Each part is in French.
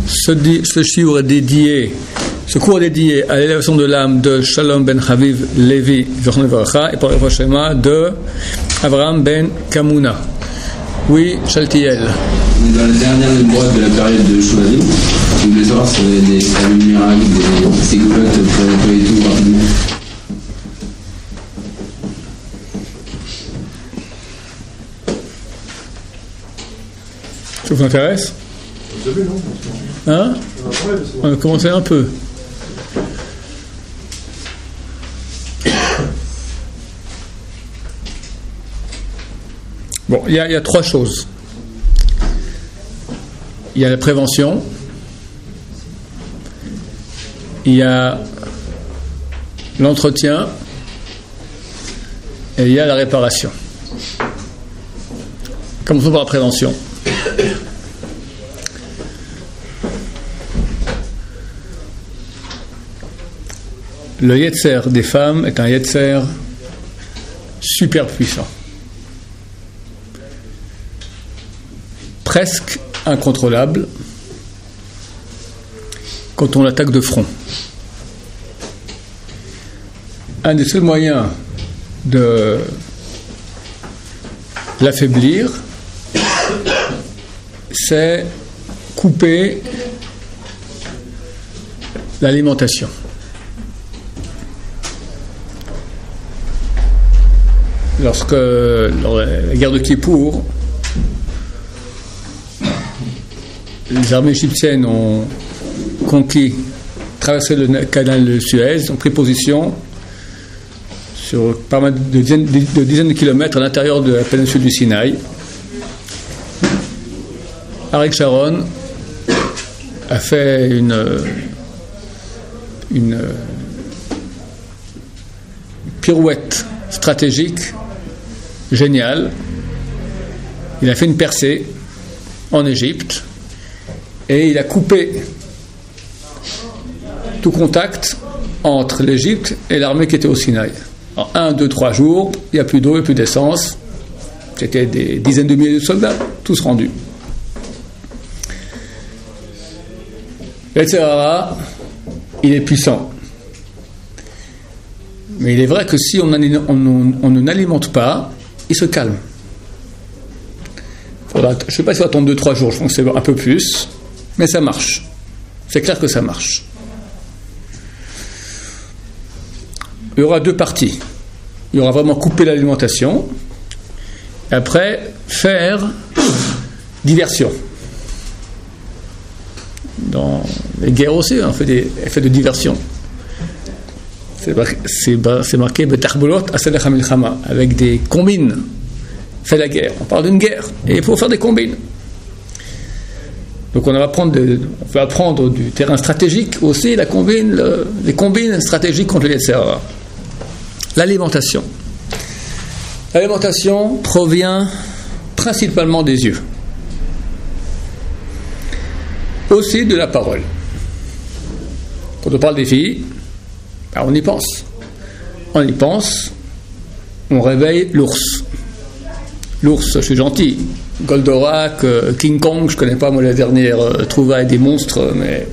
ce cours est dédié à l'élévation de l'âme de Shalom ben Chaviv Levi Zochron Levracha et pour le prochainement de Abraham ben Kamuna. Oui, Shaltiel. On est dans la dernière ligne droite de la période de Shuvavim. Je voulais savoir si il y avait des familles miracles, des ségoulottes pour nettoyer tout rapidement. Ça vous intéresse? Hein? On va commencer un peu. Bon, il y a trois choses. Il y a la prévention, il y a l'entretien et il y a la réparation. Commençons par la prévention. Le yetzer des femmes est un yetzer super puissant, presque incontrôlable quand on l'attaque de front. Un des seuls moyens de l'affaiblir, c'est couper l'alimentation. Lorsque la guerre de Kippour, les armées égyptiennes ont conquis, traversé le canal de Suez, ont pris position sur pas mal de dizaines de kilomètres à l'intérieur de la péninsule du Sinaï. Ariel Sharon a fait une pirouette stratégique géniale. Il a fait une percée en Égypte et il a coupé tout contact entre l'Égypte et l'armée qui était au Sinaï. En 1, 2, 3 jours, il n'y a plus d'eau, il n'y a plus d'essence. C'était des dizaines de milliers de soldats, tous rendus. Etc. Il est puissant. Mais il est vrai que si on ne n'alimente pas, il se calme. Je ne sais pas si ça va attendre 2-3 jours, je pense que c'est un peu plus, mais ça marche. C'est clair que ça marche. Il y aura deux parties. Il y aura vraiment couper l'alimentation, et après faire diversion. Dans les guerres aussi, on fait des effets de diversion. C'est marqué Betachbolot Asedech HaMilchama, avec des combines. Fait la guerre. On parle d'une guerre et il faut faire des combines. Donc on va apprendre du terrain stratégique aussi les combines stratégiques contre les Yetzer Hara. L'alimentation. L'alimentation provient principalement des yeux. Aussi de la parole. Quand on parle des filles, on y pense. On y pense, on réveille l'ours. L'ours, je suis gentil. Goldorak, King Kong, je connais pas moi la dernière trouvaille des monstres, mais.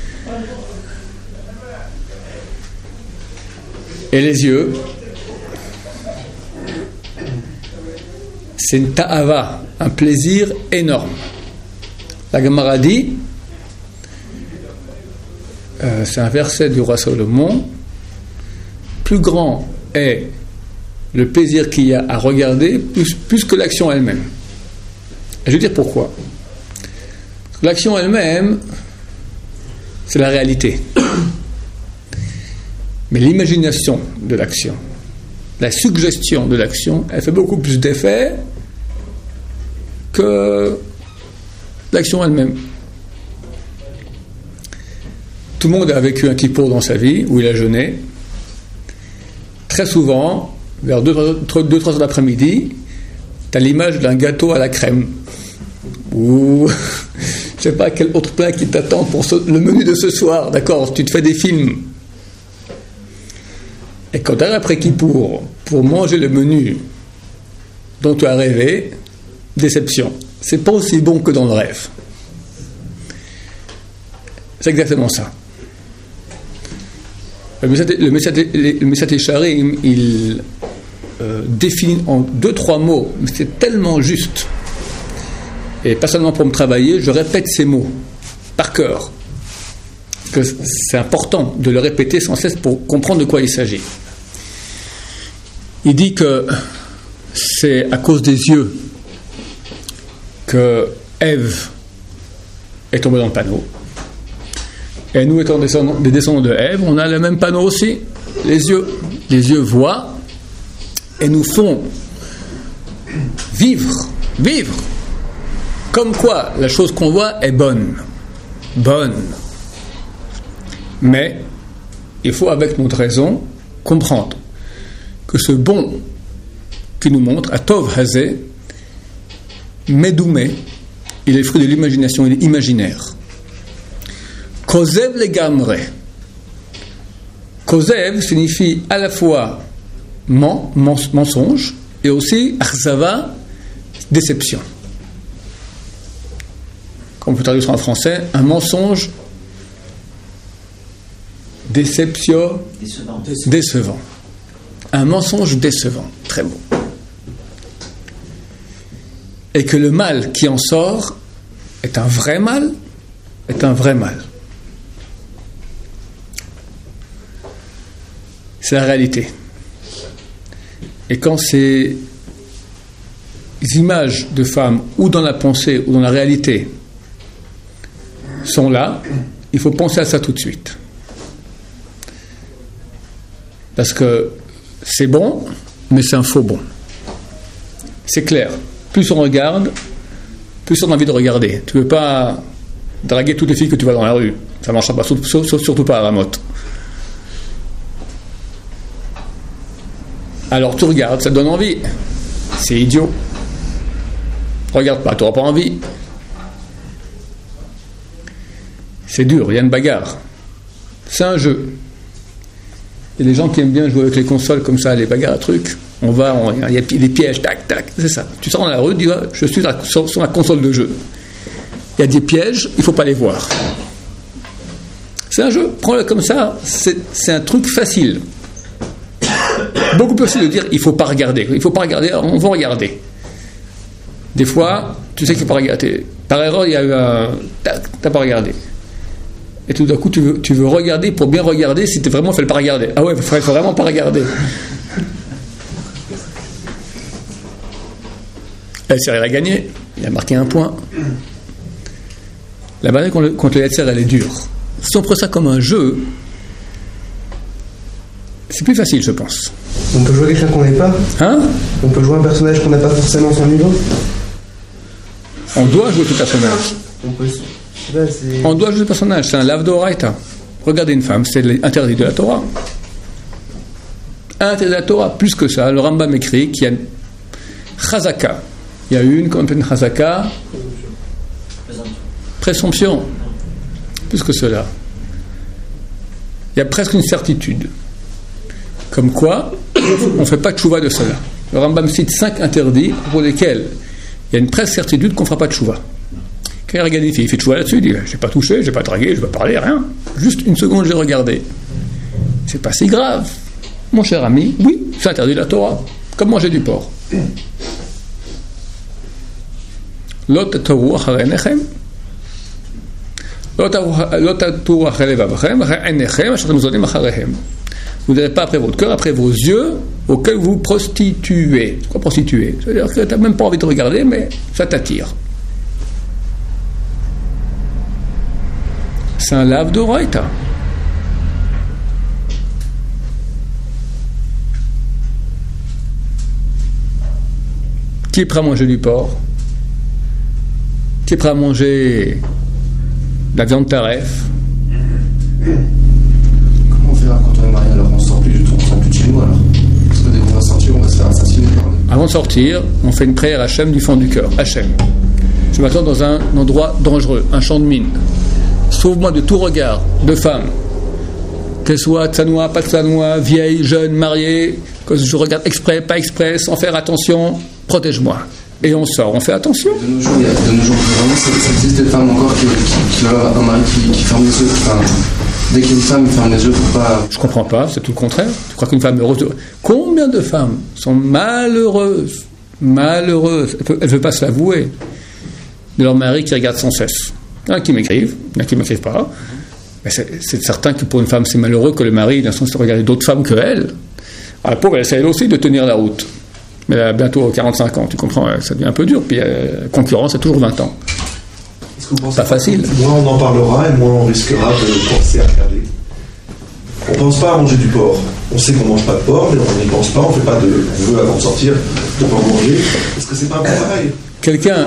Et les yeux, c'est une ta'ava, un plaisir énorme. La Gemara dit, c'est un verset du roi Salomon, plus grand est le plaisir qu'il y a à regarder plus que l'action elle-même. Et je vais dire pourquoi. L'action elle-même, c'est la réalité. Mais l'imagination de l'action, la suggestion de l'action, elle fait beaucoup plus d'effet que l'action elle-même. Tout le monde a vécu un Kippour dans sa vie, où il a jeûné. Très souvent, vers 2-3 heures d'après-midi, tu as l'image d'un gâteau à la crème. Ou je ne sais pas quel autre plat qui t'attend pour le menu de ce soir. D'accord, tu te fais des films. Et quand tu arrives après Kippour pour manger le menu dont tu as rêvé, déception. C'est pas aussi bon que dans le rêve. C'est exactement ça. Le Messat Yesharim, il définit en 2-3 mots, mais c'est tellement juste. Et pas seulement pour me travailler, je répète ces mots par cœur. Que c'est important de le répéter sans cesse pour comprendre de quoi il s'agit. Il dit que c'est à cause des yeux que Ève est tombée dans le panneau. Et nous, étant des descendants de Ève, on a le même panneau aussi, les yeux. Les yeux voient et nous font vivre. Comme quoi, la chose qu'on voit est bonne. Mais il faut, avec notre raison, comprendre que ce bon qui nous montre, Atov Hazé, Medoumé, il est le fruit de l'imagination, il est imaginaire. Kozev legamre. Kozev signifie à la fois mensonge et aussi achzava, déception. Comme on peut traduire en français, un mensonge déception, décevant. Un mensonge décevant, très beau. Et que le mal qui en sort est un vrai mal. C'est la réalité. Et quand ces images de femmes, ou dans la pensée, ou dans la réalité, sont là, il faut penser à ça tout de suite. Parce que c'est bon, mais c'est un faux bon. C'est clair. Plus on regarde, plus on a envie de regarder. Tu ne veux pas draguer toutes les filles que tu vois dans la rue. Ça ne marchera pas, surtout pas à Ramoth. Alors tu regardes, ça te donne envie. C'est idiot. Regarde pas, tu n'auras pas envie. C'est dur, il y a une bagarre. C'est un jeu. Il y a des gens qui aiment bien jouer avec les consoles comme ça, les bagarres à trucs. Il y a des pièges, tac, tac, c'est ça. Tu sors dans la rue, tu dis, je suis sur la console de jeu. Il y a des pièges, il ne faut pas les voir. C'est un jeu, prends-le comme ça, c'est un truc facile. Beaucoup plus facile de dire, il ne faut pas regarder, on va regarder. Des fois, tu sais qu'il ne faut pas regarder. Par erreur, il y a eu un... Tac, tu n'as pas regardé. Et tout d'un coup, tu veux regarder pour bien regarder si tu vraiment fait le pas regarder. Ah ouais, il faut vraiment pas regarder. El Yetzer a gagné, il a marqué un point. La bataille contre le Yetzer, elle est dure. Si on prend ça comme un jeu, c'est plus facile, je pense. On peut jouer quelqu'un qu'on n'est pas. Hein? On peut jouer un personnage qu'on n'a pas forcément son niveau. On doit jouer tout personnage. On doit jouer le personnage, c'est un lav d'oraita. Regarder une femme, c'est interdit de la Torah. Interdit de la Torah. Plus que ça, le Rambam écrit qu'il y a une chazaka. Il y a une, comme on appelle une chazaka, présomption. Plus que cela. Il y a presque une certitude. Comme quoi, on ne fait pas de tchouva de cela. Le Rambam cite 5 interdits pour lesquels il y a une presque certitude qu'on ne fera pas de tchouva. Quand il regarde une fille, il fait tchouva là-dessus, il dit, je n'ai pas touché, je n'ai pas dragué, je ne vais pas parler, rien. Juste une seconde, j'ai regardé. C'est pas si grave. Mon cher ami, oui, c'est interdit de la Torah. Comme manger du porc. Lo tatoru acharei enechem. Lo tatoru acharei levavchem, acharei enechem, asher atem zonim achareihem. Vous n'irez pas après votre cœur, après vos yeux, auxquels vous prostituez. C'est quoi prostituer? C'est-à-dire que tu n'as même pas envie de regarder, mais ça t'attire. C'est un lav d'oraita. Qui est prêt à manger du porc? Qui est prêt à manger de la viande taref? Comment on fait quand on est marié? Alors on sort plus du tout, on sort plus de chez nous alors. Parce que dès qu'on va sortir, on va se faire assassiner. Avant de sortir, on fait une prière à Hachem du fond du cœur. Hachem, je m'attends dans un endroit dangereux, un champ de mine. Sauve-moi de tout regard de femme, qu'elle soit tsanoua, pas tsanoua, vieille, jeune, mariée, que je regarde exprès, pas exprès, sans faire attention, protège-moi. et on sort, on fait attention. De nos jours, vraiment, ça existe des femmes encore qui ont un mari qui ferme les yeux. Enfin, dès qu'il y a une femme, il ferme les yeux pour pas. Je comprends pas, c'est tout le contraire. Je crois qu'une femme heureuse. Combien de femmes sont malheureuses, elles ne veulent pas se l'avouer, de leur mari qui regarde sans cesse. Il y en a qui m'écrivent, il y en a qui ne m'écrivent pas. Mais c'est certain que pour une femme, c'est malheureux que le mari, dans le sens de regarder d'autres femmes que elle. Alors, la pauvre, elle essaie elle aussi de tenir la route. Mais elle a bientôt 45 ans, tu comprends, ça devient un peu dur. Puis la concurrence, c'est toujours 20 ans. Est-ce que vous pensez pas facile. Moins on en parlera et moins on risquera de penser à regarder. On ne pense pas à manger du porc. On sait qu'on ne mange pas de porc, mais on n'y pense pas, on ne fait pas de vœux avant de sortir, de ne pas manger. Est-ce que c'est pas un peu pareil? Quelqu'un.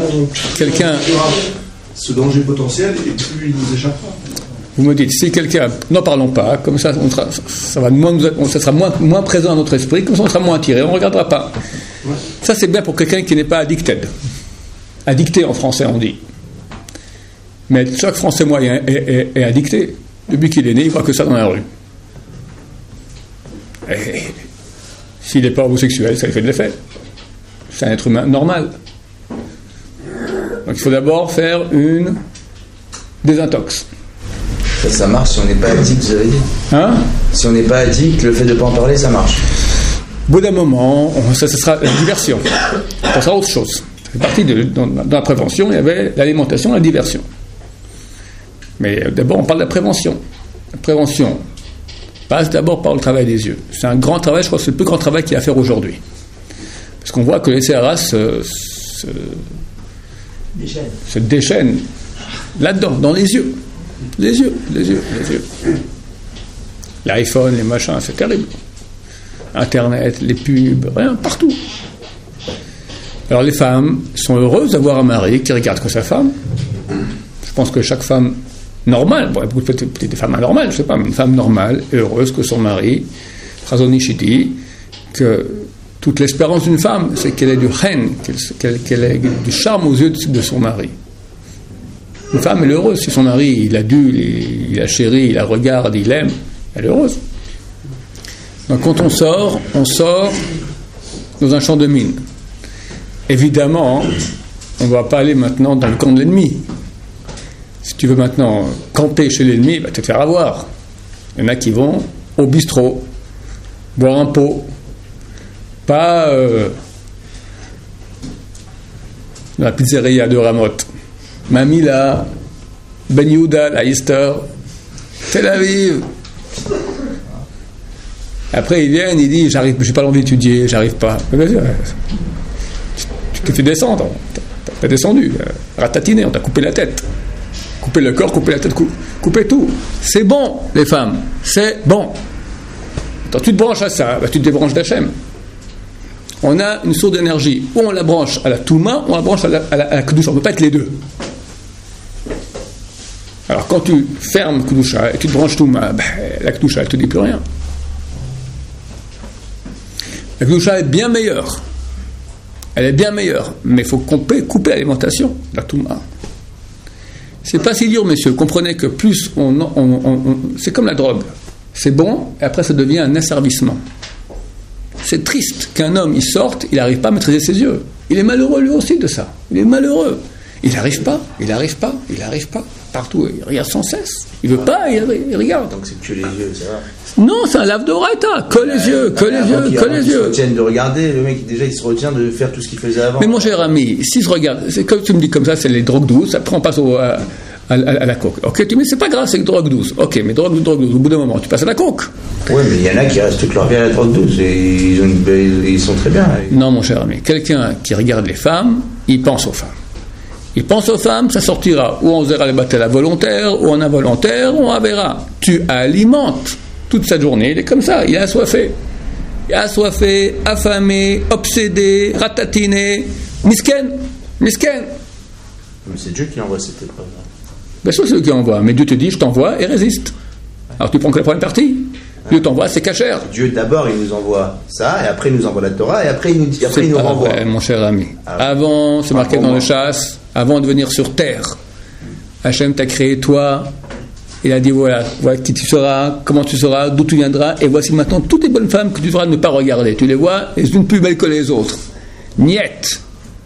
Ce danger potentiel, et plus il nous échappera. Vous me dites, si quelqu'un, n'en parlons pas, comme ça, ça sera moins présent dans notre esprit, comme ça on sera moins attiré, on ne regardera pas. Ouais. Ça c'est bien pour quelqu'un qui n'est pas addicted. Addicté en français on dit. Mais chaque Français moyen est addicté. Depuis qu'il est né, il voit que ça dans la rue. Et s'il n'est pas homosexuel, ça lui fait de l'effet. C'est un être humain normal. Donc il faut d'abord faire une désintox. Ça marche si on n'est pas addict, vous avez dit. Hein? Si on n'est pas addict, le fait de ne pas en parler, ça marche. Au bout d'un moment, ça sera la diversion. Ça sera autre chose. Ça fait partie dans la prévention, il y avait l'alimentation et la diversion. Mais d'abord, on parle de la prévention. La prévention passe d'abord par le travail des yeux. C'est un grand travail, je crois que c'est le plus grand travail qu'il y a à faire aujourd'hui. Parce qu'on voit que les CRA se déchaînent là-dedans, dans les yeux. Les yeux. L'iPhone, les machins, c'est terrible. Internet, les pubs, rien, partout. Alors les femmes sont heureuses d'avoir un mari qui regarde que sa femme. Je pense que chaque femme normale, bon, peut-être des femmes anormales, je sais pas, mais une femme normale est heureuse que son mari, Razonichi dit, que toute l'espérance d'une femme, c'est qu'elle ait du chen, qu'elle ait du charme aux yeux de son mari. Une femme, elle est heureuse. Si son mari, il l'adule, il la chérit, il la regarde, il l'aime, elle est heureuse. Donc quand on sort dans un champ de mine. Évidemment, on ne va pas aller maintenant dans le camp de l'ennemi. Si tu veux maintenant camper chez l'ennemi, va te faire avoir. Il y en a qui vont au bistrot, boire un pot, pas dans la pizzeria de Ramoth. Mamila, Ben Yehuda, la Easter, Tel Aviv. Après ils viennent, ils disent j'ai pas l'envie d'étudier, j'arrive pas. Tu t'es fait descendre, t'as descendu, ratatiné, on t'a coupé la tête, coupé le corps, coupé la tête, coupé tout. C'est bon les femmes, c'est bon. Quand tu te branches à ça, tu te débranches d'Hachem. On a une source d'énergie, ou on la branche à la Touma, ou on la branche à la Kedusha. On ne peut pas être les deux. Alors quand tu fermes Kedusha et tu te branches Touma, la Kedusha, elle ne te dit plus rien. La Kedusha est bien meilleure. Elle est bien meilleure, mais il faut couper l'alimentation, la Touma. C'est pas si dur, messieurs. Comprenez que plus c'est comme la drogue. C'est bon, et après ça devient un asservissement. C'est triste qu'un homme, il sorte, il n'arrive pas à maîtriser ses yeux. Il est malheureux lui aussi de ça. Il est malheureux. Il n'arrive pas. Partout, il regarde sans cesse. Il veut pas, il regarde. Donc c'est que les yeux, ça va. Non, c'est un lave d'oreita. Que les yeux. Il se retient de regarder. Le mec, déjà, il se retient de faire tout ce qu'il faisait avant. Mais mon cher ami, si je regarde, c'est comme tu me dis comme ça, c'est les drogues douces. Après, on passe à la coke. Ok, tu me dis, c'est pas grave, c'est que drogue douce. Ok, mais drogue douce. Au bout d'un moment, tu passes à la coke. Oui, mais il y en a qui restent toute leur vie à la drogue douce et ils sont très bien. Non, mon cher ami, quelqu'un qui regarde les femmes, il pense aux femmes. Il pense aux femmes, ça sortira ou on verra les batailles à volontaire, ou en involontaire, ou on verra. Tu alimentes toute sa journée, il est comme ça, il est assoiffé. Il est assoiffé, affamé, obsédé, ratatiné, misken. Mais c'est Dieu qui envoie cette épreuve. Bien sûr, c'est Dieu qui envoie, mais Dieu te dit, je t'envoie et résiste. Alors tu prends que la première partie. Dieu t'envoie, c'est cachère. Dieu d'abord, il nous envoie ça, et après il nous envoie la Torah, et après il nous renvoie. Vrai, mon cher ami. Avant, c'est marqué dans le chasse, avant de venir sur terre, Hachem t'a créé toi, il a dit voilà qui tu seras, comment tu seras, d'où tu viendras, et voici maintenant toutes les bonnes femmes que tu devras ne pas regarder. Tu les vois, elles sont plus belles que les autres. Niet.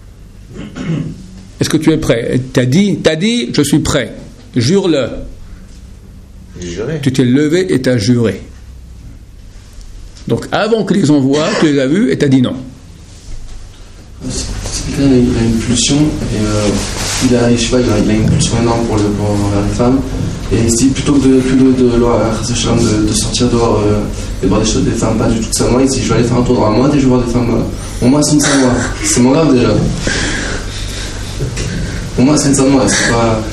Est-ce que tu es prêt? T'as dit, je suis prêt. Jure-le. Juré. Tu t'es levé et t'as juré. Donc avant que les envoient, tu les as vus et t'as dit non. Si quelqu'un il a une pulsion, et il a une pulsion énorme pour vers les femmes, et si plutôt que de sortir dehors et voir des femmes pas du tout de sa moi, il dit je vais aller faire un tour dans la moite et je vais voir des femmes au moins c'est une samoa. C'est mon grave déjà. Au moins c'est une samoa, c'est pas.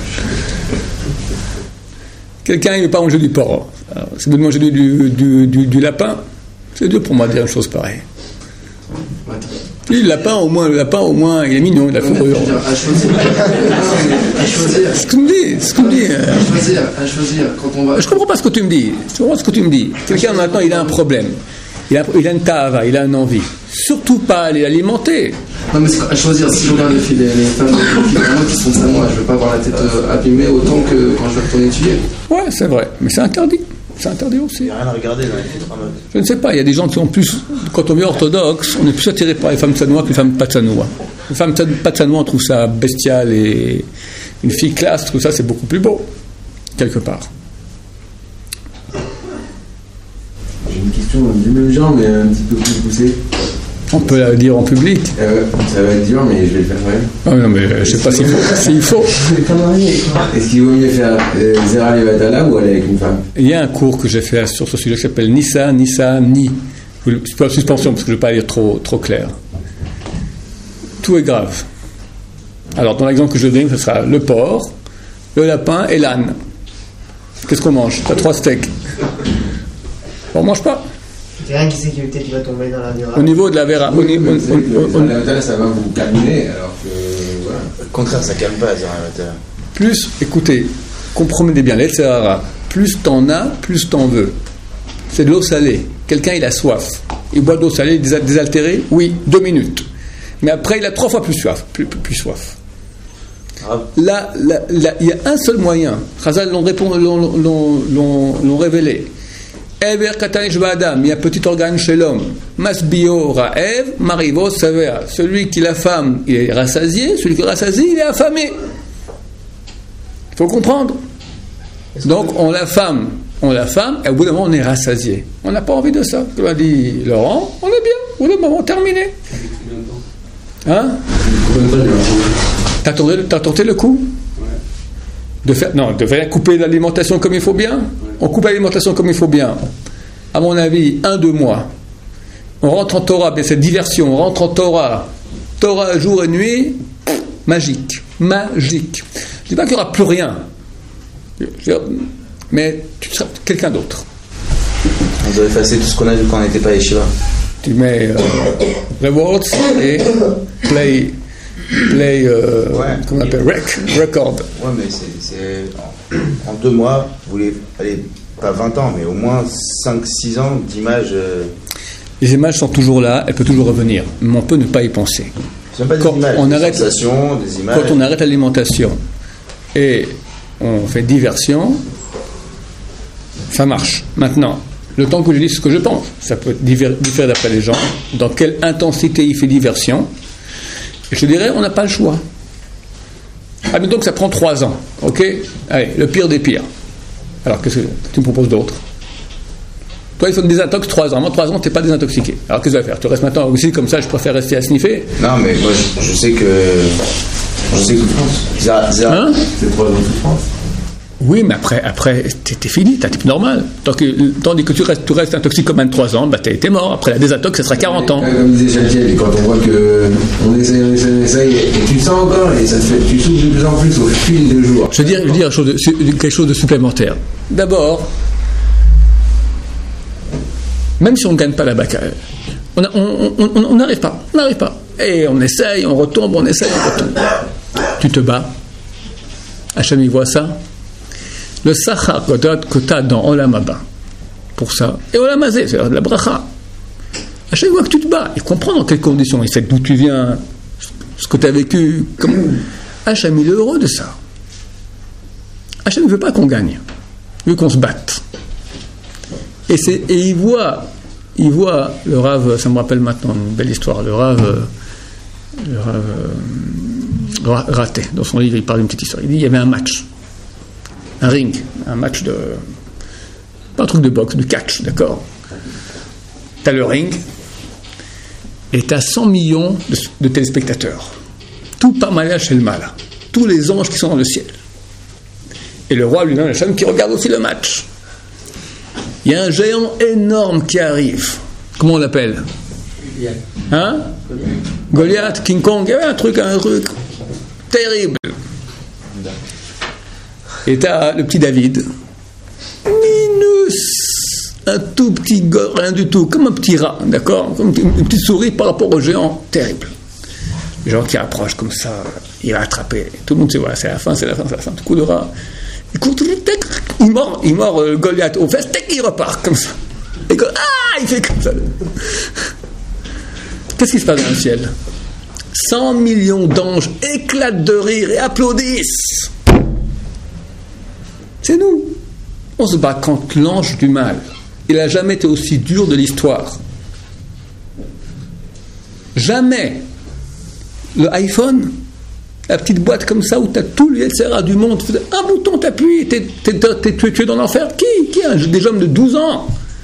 Quelqu'un il ne veut pas manger du porc. Alors, c'est de manger du lapin. C'est dur pour moi de dire une chose pareille. Ouais, puis le lapin au moins, il est mignon, il a fourrure. À choisir. C'est ce que tu me dis. À choisir, quand on va. Je comprends pas ce que tu me dis. Quelqu'un maintenant, il a un problème. Il a une tava, il a une envie. Surtout pas aller l'alimenter. Non, mais c'est à choisir. Si je regarde les femmes qui sont de moi, je ne veux pas avoir la tête abîmée autant que quand je vais retourner étudier. Ouais, c'est vrai. Mais c'est interdit. C'est interdit aussi. Il n'y a rien à regarder dans les filtres en mode. Je ne sais pas, il y a des gens qui ont plus. Quand on est orthodoxe, on est plus attiré par les femmes tsanoua que les femmes pas tsanoua. Les femmes pas tsanoua, on trouve ça bestial et une fille classe, tout ça, c'est beaucoup plus beau, quelque part. J'ai une question du même genre, mais un petit peu plus poussée. On peut la dire en public. Ça va être dur, mais je vais le faire quand même. Ah non, mais je ne sais pas s'il faut. Est-ce qu'il vaut mieux faire Zera Levatala ou aller avec une femme? Il y a un cours que j'ai fait sur ce sujet qui s'appelle Nissa, Ni. C'est pas suspension parce que je ne vais pas dire trop clair. Tout est grave. Alors, dans l'exemple que je donne, ce sera le porc, le lapin et l'âne. Qu'est-ce qu'on mange? Tu as 3 steaks. On ne mange pas. C'est rien qui sait que peut-être il va tomber dans la vera. Au niveau de la vera, ça va vous calmer, alors que voilà. Au contraire, ça calme pas, Zera Levatala. Plus, écoutez, comprenez bien, l'Etzerara, plus t'en as, plus t'en veux. C'est de l'eau salée. Quelqu'un, il a soif. Il boit de l'eau salée, désaltérée, oui, 2 minutes. Mais après, il a 3 fois plus soif. Plus soif. Là, il y a un seul moyen. Chazal l'ont révélé. Ever Katanish Ba'adam, il y a un petit organe chez l'homme. Masbio Ra'ev, Marivo Savea. Celui qui la femme, il est rassasié. Celui qui est rassasié, il est affamé. Il faut comprendre. Donc, on la femme, et au bout d'un moment, on est rassasié. On n'a pas envie de ça. Comme a dit Laurent, on est bien. Au bout d'un moment, terminé. Hein? T'as tenté le coup? De faire couper l'alimentation comme il faut bien. On coupe l'alimentation comme il faut bien. À mon avis, 1-2 mois. On rentre en Torah, mais cette diversion, on rentre en Torah jour et nuit, magique. Je dis pas qu'il n'y aura plus rien. Mais tu seras quelqu'un d'autre. On doit effacer tout ce qu'on a vu quand on n'était pas à Yeshiva. Tu mets rewards et play comment on appelle record. Ouais, mais c'est en 2 mois, vous voulez aller pas 20 ans, mais au moins 5-6 ans d'images. Les images sont toujours là, elles peuvent toujours revenir, mais on peut ne pas y penser. C'est même pas des images, des sensations, des images. Quand on arrête l'alimentation et on fait diversion, ça marche. Maintenant, le temps que je dis ce que je pense, ça peut différer d'après les gens, dans quelle intensité il fait diversion. Et je dirais, on n'a pas le choix. Admettons que ça prend 3 ans, ok? Allez, le pire des pires. Alors, qu'est-ce que tu me proposes d'autre? Toi, il faut te désintox 3 ans. Moi, 3 ans, tu n'es pas désintoxiqué. Alors, qu'est-ce que tu vas faire? Tu restes maintenant aussi comme ça, je préfère rester à sniffer? Non, mais moi, je sais que. C'est 3 ans de souffrance. Oui, mais après t'es fini, t'es un type normal. Tandis que tu restes intoxique comme 23 ans, bah t'es mort. Après la désintox, ça sera 40 ans. Comme disait Chatiel, quand on voit que on essaye, et tu sens encore, et ça te fait, tu souffres de plus en plus au fil des jours. Je veux dire quelque chose de supplémentaire. D'abord, même si on ne gagne pas la baccale, on n'arrive pas. Et on essaye, on retombe, on essaye, on retombe. Tu te bats. Hachem, il voit ça. Le sachar que tu as dans Olam Haba, pour ça, et Olam Hazé, c'est la bracha. Hachem voit que tu te bats, il comprend dans quelles conditions, il sait d'où tu viens, ce que tu as vécu. Hachem, il est heureux de ça. Hachem ne veut pas qu'on gagne, il veut qu'on se batte. Et il voit le Rav, ça me rappelle maintenant une belle histoire, le Rav raté. Dans son livre, il parle d'une petite histoire. Il dit il y avait un match, un ring, un match de... pas un truc de boxe, de catch, d'accord. T'as le ring, et t'as 100 millions de téléspectateurs. Tout par malach chez le mal. Tous les anges qui sont dans le ciel. Et le roi lui-même, Hachem, qui regarde aussi le match. Il y a un géant énorme qui arrive. Comment on l'appelle ? Hein ? Goliath, King Kong, il y avait un truc terrible. Et t'as le petit David, minus, un tout petit gars, rien du tout, comme un petit rat, d'accord ? Comme une petite souris par rapport au géant, terrible. Les gens qui approchent comme ça, il va attraper. Tout le monde sait, voilà, c'est la fin, c'est la fin. Tout coup de rat. Il mord Goliath aux fesses, il repart comme ça. Et il fait comme ça. Qu'est-ce qui se passe dans le ciel ? 100 millions d'anges éclatent de rire et applaudissent. C'est nous. On se bat contre l'ange du mal. Il n'a jamais été aussi dur de l'histoire. Jamais. Le iPhone, la petite boîte comme ça où tu as tout le Yetzera du monde, un bouton t'appuies, tu es dans l'enfer. Qui des hommes de 12 ans?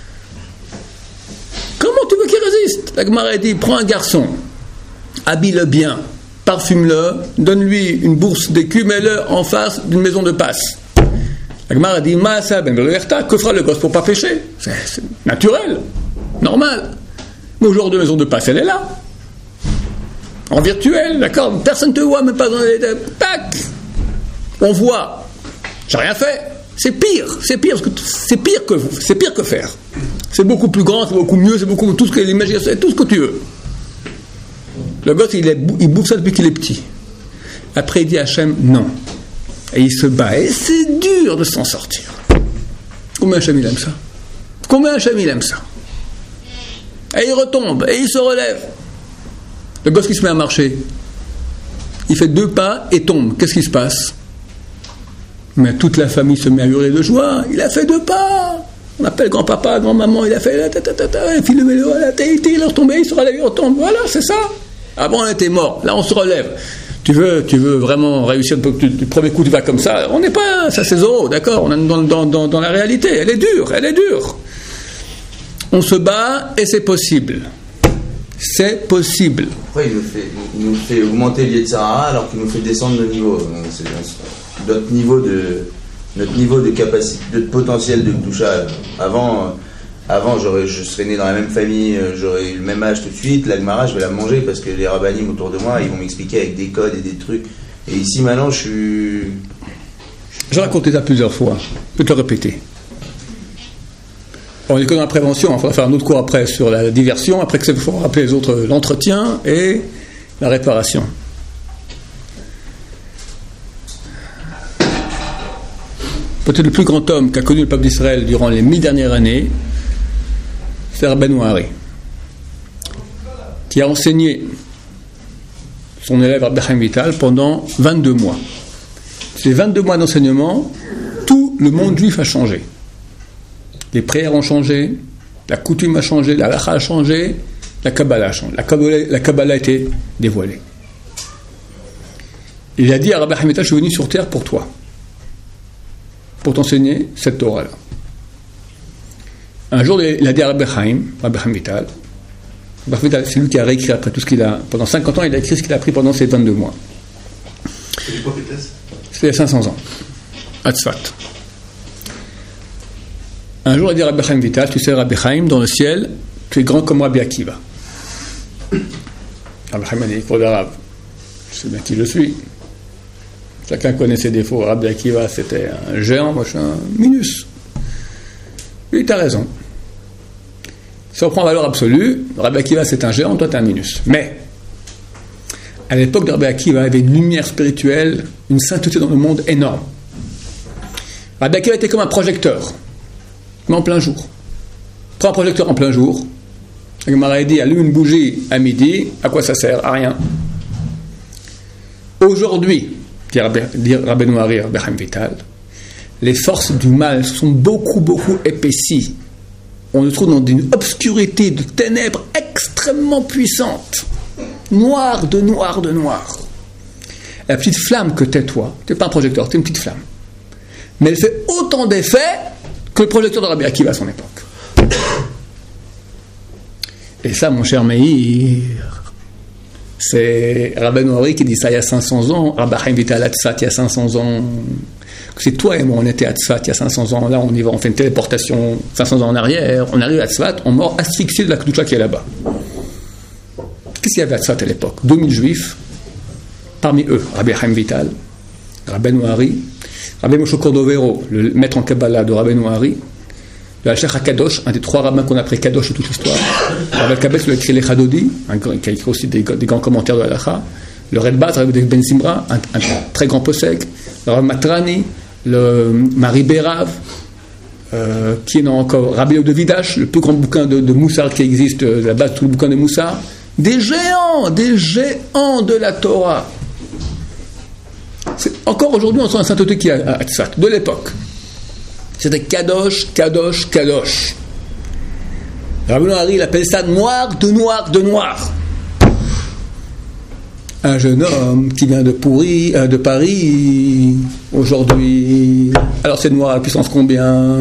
Comment tu veux qu'il résiste? La Gemara dit, prends un garçon, habille-le bien, parfume-le, donne-lui une bourse d'écu, mets-le en face d'une maison de passe. La Gemara dit, Maasa ben Belerta, que fera le gosse pour pas pécher? C'est naturel, normal. Mais aujourd'hui, la maison de passe, elle est là. En virtuel, d'accord? Personne ne te voit, même pas dans les... Tac! On voit. J'ai rien fait. C'est pire, c'est pire que faire. C'est beaucoup plus grand, c'est beaucoup mieux, c'est beaucoup tout ce que l'imagination, c'est tout ce que tu veux. Le gosse, il bouffe ça depuis qu'il est petit. Après, il dit à Hachem, non. Et il se bat. Et c'est dur de s'en sortir. Combien Hachem il aime ça? Et il retombe, et il se relève. Le gosse qui se met à marcher, il fait 2 pas et tombe. Qu'est-ce qui se passe? Mais toute la famille se met à hurler de joie. Il a fait 2 pas. On appelle grand-papa, grand-maman, il a fait il est retombé, il se relève, il retombe. Voilà, c'est ça. Avant, on était mort. Là, on se relève. Tu veux vraiment réussir du premier coup, tu vas comme ça. On n'est pas, ça c'est zéro, d'accord? On est dans la réalité. Elle est dure. On se bat et c'est possible. C'est possible. Après, il nous fait augmenter le Yetzirah alors qu'il nous fait descendre le niveau. C'est notre niveau de capacité, de potentiel de Kedusha. Avant je serais né dans la même famille, j'aurais eu le même âge tout de suite. La Gemara, je vais la manger parce que les rabbinim autour de moi, ils vont m'expliquer avec des codes et des trucs. Et ici, maintenant, je suis... J'ai raconté ça plusieurs fois. Je peux te le répéter. On est que dans la prévention, il faudra faire un autre cours après sur la diversion, après que il faut rappeler les autres, l'entretien et la réparation. Peut-être le plus grand homme qu'a connu le peuple d'Israël durant les 1000 dernières années, c'est Rabbeinu Hari, qui a enseigné son élève Rabbi Chaim Vital pendant 22 mois. Ces 22 mois d'enseignement, tout le monde juif a changé. Les prières ont changé, la coutume a changé, la halakha a changé, la Kabbalah a changé. La Kabbalah a été dévoilée. Il a dit à Rabbi Chaim Vital, je suis venu sur terre pour toi, pour t'enseigner cette Torah-là. Un jour, il a dit à Rabbi Chaim Vital, c'est lui qui a réécrit après tout ce qu'il a... Pendant 50 ans, il a écrit ce qu'il a appris pendant ces 22 mois. C'était il y a 500 ans, à Tzfat. Un jour, il a dit à Rabbi Chaim Vital, tu sais, Rabbi Chaim, dans le ciel, tu es grand comme Rabbi Akiva. Rabbi Chaim a dit, pour l'arabe, je sais bien qui je suis. Chacun connaît ses défauts. Rabbi Akiva, c'était un géant, moi je suis un minus. Lui, tu as raison. Si on prend valeur absolue, Rabbi Akiva, c'est un géant, toi, tu es un minus. Mais, à l'époque de Rabbi Akiva, il y avait une lumière spirituelle, une sainteté dans le monde énorme. Rabbi Akiva était comme un projecteur, mais en plein jour. Prends un projecteur en plein jour. La Gemara dit, allume une bougie à midi, à quoi ça sert? À rien. Aujourd'hui, dit Rabbeinu Hari, Rabbi Chaim Vital, les forces du mal sont beaucoup épaissies. On se trouve dans une obscurité de ténèbres extrêmement puissante. Noir de noir. La petite flamme que t'es toi, t'es pas un projecteur, t'es une petite flamme. Mais elle fait autant d'effets que le projecteur de Rabbi Akiva à son époque. Et ça, mon cher Meir, c'est Rabbi Noari qui dit ça il y a 500 ans, Rabbi Chaim Vital à Tzfat il y a 500 ans. C'est toi et moi, on était à Tzfat il y a 500 ans, là on y va, on fait une téléportation 500 ans en arrière, on arrive à Tzfat, on meurt asphyxié de la Kedusha qui est là-bas. Qu'est-ce qu'il y avait à Tzfat à l'époque? 2000 juifs, parmi eux, Rabbi Chaim Vital, Rabbi Noari, Rabbi Moshe Cordovero, le maître en Kabbalah de Rabbi Noari, le Hachach HaKadosh, un des 3 rabbins qu'on a appris Kadosh de toute l'histoire, Rabbi Kabetz, le écrit les Chadodi, qui a écrit aussi des grands commentaires de Halacha, le Redbat, Rabbi Ben Simra, un très grand possèque, le Rabbi Matrani, le Marie Bérav, qui est non encore Rabbi de Vidash, le plus grand bouquin de Moussar qui existe, la base de tout le bouquin de Moussar, des géants de la Torah. Encore aujourd'hui, on sent un sainteté qui est à Tzfat, de l'époque. C'était Kadosh, Kadosh, Kadosh. Rabbi Noari, il appelle ça noir de noir de noir. Un jeune homme qui vient de Paris, aujourd'hui. Alors c'est noir à la puissance combien?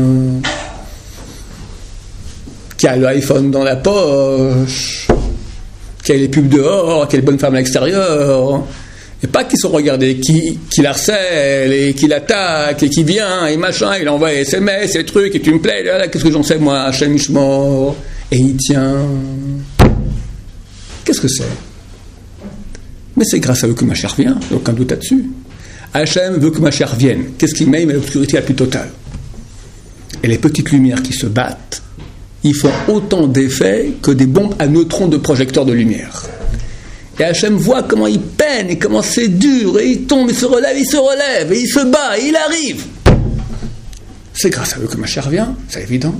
Qui a l'iPhone dans la poche, qui a les pubs dehors, qui a les bonnes femmes à l'extérieur. Et pas qu'ils sont regardés, qui l'harcèle et qui l'attaque et qui vient et machin, il envoie SMS et trucs et tu me plais, là, qu'est-ce que j'en sais moi, Hachem Ishmor, et il tient. Qu'est-ce que c'est? Mais c'est grâce à eux que Mashiach vient, aucun doute là-dessus. Hachem veut que Mashiach vienne. Qu'est-ce qu'il met? Il met l'obscurité la plus totale. Et les petites lumières qui se battent, ils font autant d'effets que des bombes à neutrons de projecteurs de lumière. Et Hachem voit comment il peine et comment c'est dur, et il tombe, il se relève, et il se bat, et il arrive. C'est grâce à eux que Mashiach vient, c'est évident.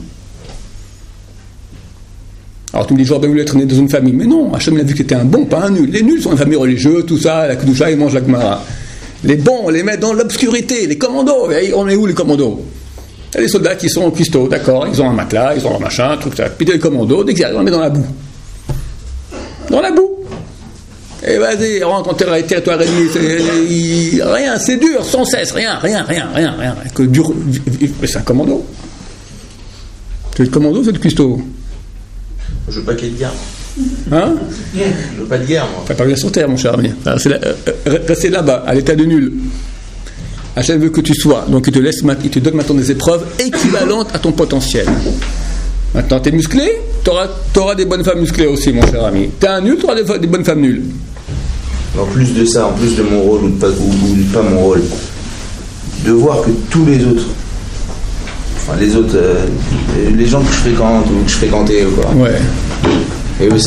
Alors tu me dis, j'aurais bien voulu être né dans une famille, mais non, Hachem l'a vu que c'était un bon, pas un nul. Les nuls sont une famille religieuse, tout ça, la Kedusha, ils mangent la Gemara. Les bons, on les met dans l'obscurité, les commandos, et on est où les commandos? Il y a les soldats qui sont cuistots, d'accord, ils ont un matelas, ils ont un machin, tout ça, puis les commandos, dès qu'ils arrivent, on les met dans la boue. Dans la boue. Et vas-y, rentre en territoire ennemi, rien, c'est dur, sans cesse, rien. Que dur, c'est un commando. C'est le commando, c'est le cuistot. Je veux pas qu'il y ait de guerre. Hein? Je veux pas de guerre, moi. Fais pas bien sur terre, mon cher ami. Restez là-bas, à l'état de nul. Hachem veut que tu sois, donc il te donne maintenant des épreuves équivalentes à ton potentiel. Maintenant, t'es musclé, t'auras des bonnes femmes musclées aussi, mon cher ami. T'es un nul, t'auras des bonnes femmes nulles. En plus de ça, en plus de mon rôle ou de pas mon rôle, de voir que tous les autres, enfin les autres, les gens que je fréquente ou que je fréquentais, quoi. Ouais. Et eux,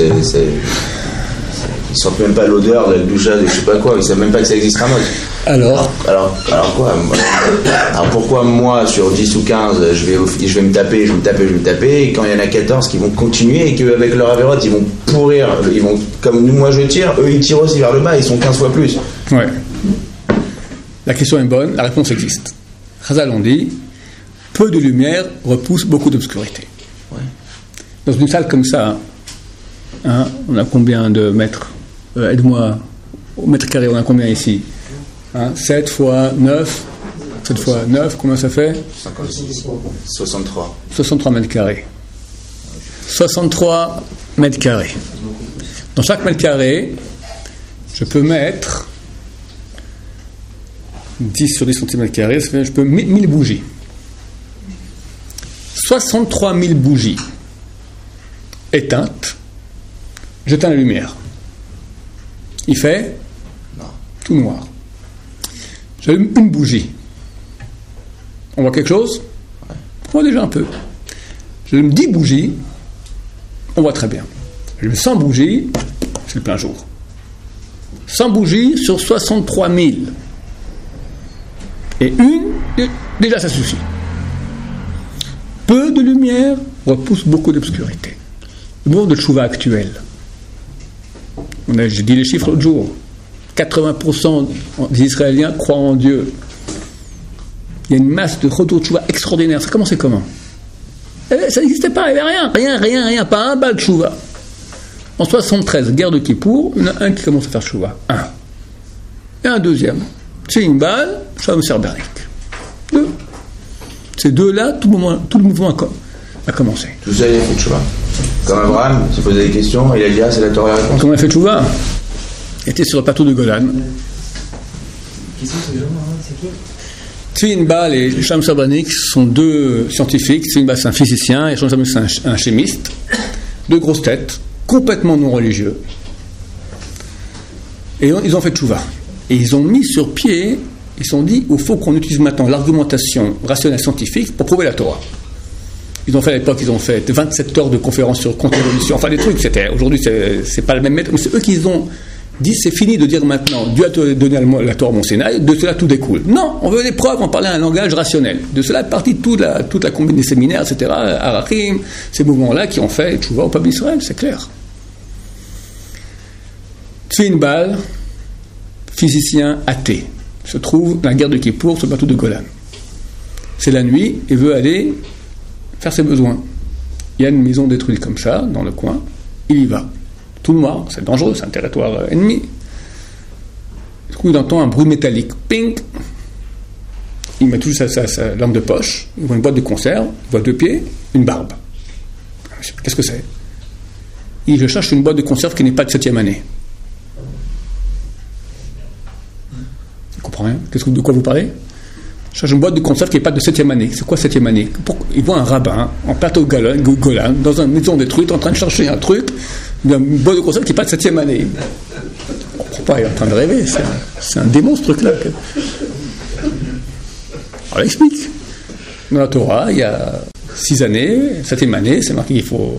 ils sentent même pas l'odeur de la doucha, de je sais pas quoi, ils savent même pas que ça existe à mode. Alors quoi? Alors pourquoi moi sur 10 ou 15 je vais me taper, et quand il y en a 14 qui vont continuer et qu'avec leur avérote ils vont pourrir, ils vont, comme nous, moi je tire, eux ils tirent aussi vers le bas, ils sont 15 fois plus. Ouais. La question est bonne, la réponse existe. Chazal on dit, peu de lumière repousse beaucoup d'obscurité. Ouais. Dans une salle comme ça, hein, on a combien de mètres? Aide-moi, au mètre carré, on a combien ici? 7 fois 9, 7 fois 9, combien ça fait? 63. 63 mètres carrés. 63 mètres carrés. Dans chaque mètre carré, je peux mettre 10 sur 10 cm², je peux 1000 bougies. 63 000 bougies éteintes, j'éteins la lumière. Il fait tout noir. J'allume une bougie. On voit quelque chose? On voit déjà un peu. J'allume 10 bougies, on voit très bien. J'allume 100 bougies, c'est le plein jour. 100 bougies sur 63 000. Et une, déjà ça suffit. Peu de lumière repousse beaucoup d'obscurité. Le mouvement de tchouva actuel. J'ai dit les chiffres l'autre jour. 80% des Israéliens croient en Dieu. Il y a une masse de retour de tchouva extraordinaire. Ça a commencé comment? Ça n'existait pas, il n'y avait rien, pas un bal de tchouva. En 73, guerre de Kippour, il y en a un qui commence à faire tchouva. Un. Et un deuxième. Tsinbal, Shalom Serbernik. Deux. Ces deux-là, tout le mouvement a commencé. Tout ça, il a fait tchouva. Comme Abraham s'est posé des questions, il a dit, c'est la Torah la réponse. Comment il a fait tchouva? Il était sur le plateau de Golan. Qui sont ces gens, c'est qui? Tsinbal et Shalom Serbernik sont deux scientifiques. Tsinbal, c'est un physicien, et Shalom Serbernik, c'est un chimiste. Deux grosses têtes, complètement non religieux. Et ils ont fait tchouva. Et ils ont mis sur pied, ils se sont dit, il faut qu'on utilise maintenant l'argumentation rationnelle scientifique pour prouver la Torah. Ils ont fait à l'époque, ils ont fait 27 heures de conférences sur contre-évolution, enfin des trucs, aujourd'hui c'est pas le même méthode, mais c'est eux qui ont dit, c'est fini de dire maintenant, Dieu a donné la Torah à mon Sinaï, de cela tout découle. Non, on veut des preuves, on parlait un langage rationnel. De cela est partie toute la combine des séminaires, etc., Arachim, ces mouvements-là qui ont fait tchouva au peuple d'Israël, c'est clair. Tsinbal, physicien athée, se trouve dans la guerre de Kippour sur le bateau de Golan. C'est la nuit, il veut aller faire ses besoins. Il y a une maison détruite comme ça, dans le coin, il y va. Tout noir, c'est dangereux, c'est un territoire ennemi. Du coup, il entend un bruit métallique. Ping! Il met toujours sa lampe de poche, il voit une boîte de conserve, il voit 2 pieds, une barbe. Qu'est-ce que c'est? Je cherche une boîte de conserve qui n'est pas de 7e année. Je comprends rien. De quoi vous parlez? Je cherche une boîte de conserve qui n'est pas de 7e année. C'est quoi 7e année? Il voit un rabbin en plateau de Golan, dans une maison détruite, en train de chercher un truc, une boîte de conserve qui n'est pas de 7e année. On ne comprend pas, il est en train de rêver. C'est un démon ce truc-là. Alors il explique. Dans la Torah, il y a 6 années, 7e année, c'est marqué qu'il faut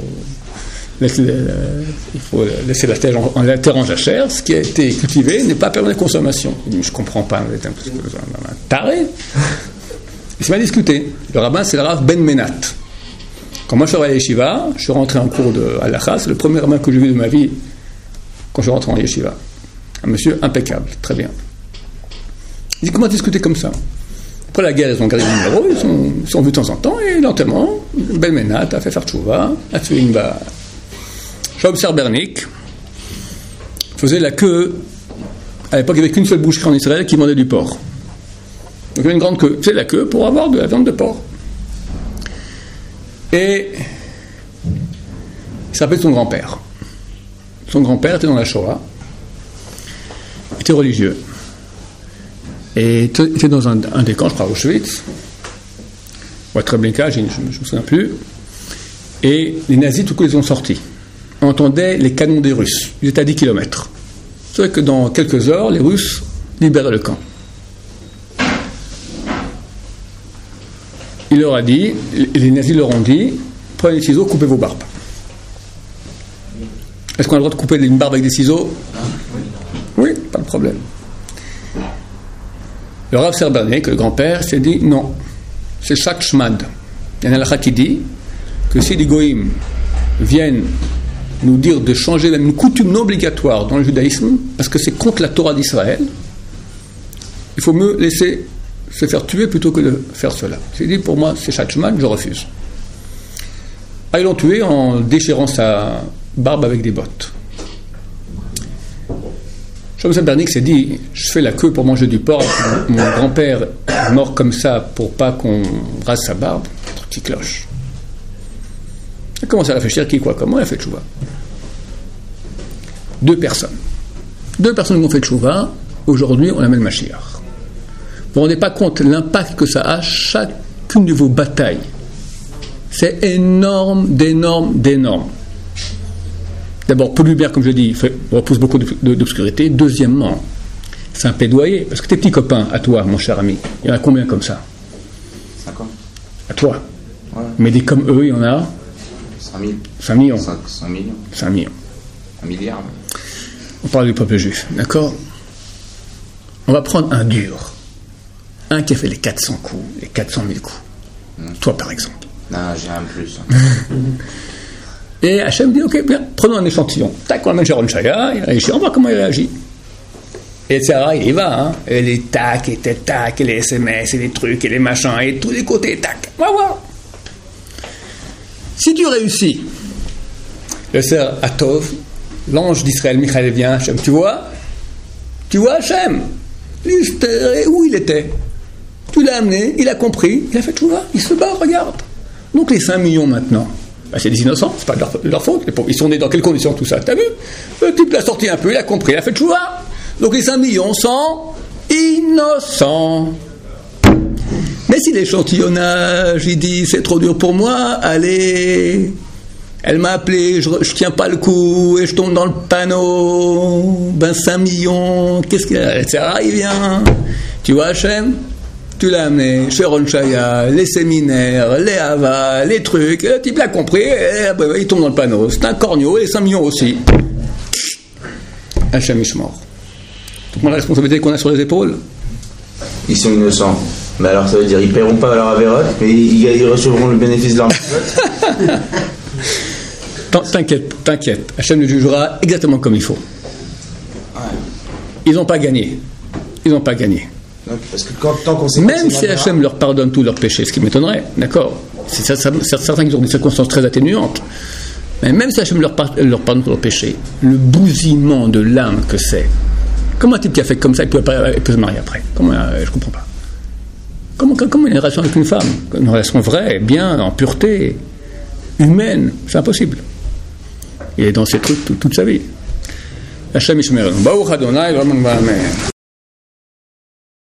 laisser la terre en jachère, ce qui a été cultivé n'est pas permis de consommation. Je ne comprends pas, vous êtes un taré. Il s'est mal discuté. Le rabbin, c'est le Rav Ben Menat. Quand moi je suis allé à Yeshiva, je suis rentré en cours de Halakha, c'est le premier rabbin que j'ai vu de ma vie quand je suis rentré en Yeshiva. Un monsieur impeccable, très bien. Il dit, comment discuter comme ça? Après la guerre, ils ont gardé le numéro, ils sont vus de temps en temps, et lentement, Ben Menat a fait faire tchouva, a tué une barre. Shalom Serbernik faisait la queue. À l'époque, il n'y avait qu'une seule boucherie en Israël qui vendait du porc. Donc il y avait une grande queue. Il faisait la queue pour avoir de la viande de porc. Et il s'appelait son grand-père. Son grand-père était dans la Shoah. Il était religieux. Et il était dans un des camps, je crois, à Auschwitz. Ou à Treblinka, je ne me souviens plus. Et les nazis, tout coup, ils ont sorti. On entendait les canons des Russes. Ils étaient à 10 km. C'est vrai que dans quelques heures, les Russes libéraient le camp. Il leur a dit, les nazis leur ont dit, prenez des ciseaux, coupez vos barbes. Est-ce qu'on a le droit de couper une barbe avec des ciseaux? Oui, pas de problème. Le Rav Serbernik, le grand-père, s'est dit, non, c'est chaque shmad. Il y en a la qui dit que si les goïms viennent nous dire de changer même une coutume non obligatoire dans le judaïsme, parce que c'est contre la Torah d'Israël, il faut mieux laisser se faire tuer plutôt que de faire cela. J'ai dit, pour moi, c'est Shachman, je refuse. Ah, ils l'ont tué en déchirant sa barbe avec des bottes. Shalom Serbernik s'est dit, je fais la queue pour manger du porc, mon grand-père est mort comme ça pour pas qu'on rase sa barbe, un truc qui cloche. Il a commencé à réfléchir qui, quoi, comment il a fait tchouva. 2 personnes qui ont fait tchouva, aujourd'hui on amène Mashiach. Vous ne vous rendez pas compte l'impact que ça a chacune de vos batailles. C'est énorme, d'énorme. D'abord, pour lumière, comme je dis, repousse beaucoup d'obscurité. Deuxièmement, c'est un plaidoyer. Parce que tes petits copains, à toi, mon cher ami, il y en a combien comme ça? 50. À toi. Ouais. Mais des comme eux, il y en a 5 000. 5 millions. 5 millions. 5 millions. 1 milliard. On parle du peuple juif, d'accord? On va prendre un dur. Un qui a fait les 400 coups, les 400 000 coups. Toi, par exemple. Non, j'ai un plus. Et Hachem dit, ok, bien, prenons un échantillon. Tac, on amène Sharon Shaya, il réagit, on voit comment il réagit. Et Sarah, il y va, hein. Et les tac, et les tac, et les SMS, et les trucs, et les machins, et tous les côtés, tac. On va voir. Si tu réussis, le sœur Atov, l'ange d'Israël, Michael vient, Hachem, tu vois Hachem, Où il était? Tu l'as amené, il a compris, il a fait tchouva, il se bat, regarde. Donc les 5 millions maintenant, c'est des innocents, c'est pas de leur faute. Ils sont nés dans quelles conditions tout ça? T'as vu? Le type l'a sorti un peu, il a compris, il a fait tchouva. Donc les 5 millions sont innocents. Mais si l'échantillonnage, il dit c'est trop dur pour moi, allez, elle m'a appelé, je tiens pas le coup et je tombe dans le panneau, 5 millions, qu'est-ce qu'il a? Il vient, tu vois Hachem, tu l'as amené chez Ron Shaya, les séminaires, les havas, les trucs, le type l'a compris, et il tombe dans le panneau, c'est un corneau, et 5 millions aussi. Hachem Ishmor. Donc la responsabilité qu'on a sur les épaules. Ils sont innocents. Mais alors ça veut dire ils paieront pas leur avérote, mais ils recevront le bénéfice de leur T'inquiète. Hachem le jugera exactement comme il faut. Ils n'ont pas gagné. Parce que tant qu'on sait même si Hachem leur pardonne tous leurs péchés, ce qui m'étonnerait, d'accord, c'est certains qui ont des circonstances très atténuantes, mais même si Hachem leur pardonne tous leurs péchés, le bousillement de l'âme que c'est, comment un type qui a fait comme ça, il peut se marier après? Comment, je comprends pas. Comment une relation avec une femme, une relation vraie, bien, en pureté, humaine, c'est impossible. Il est dans ces trucs toute sa vie. Hachem Yishmer. Baruch Adonai, Amen.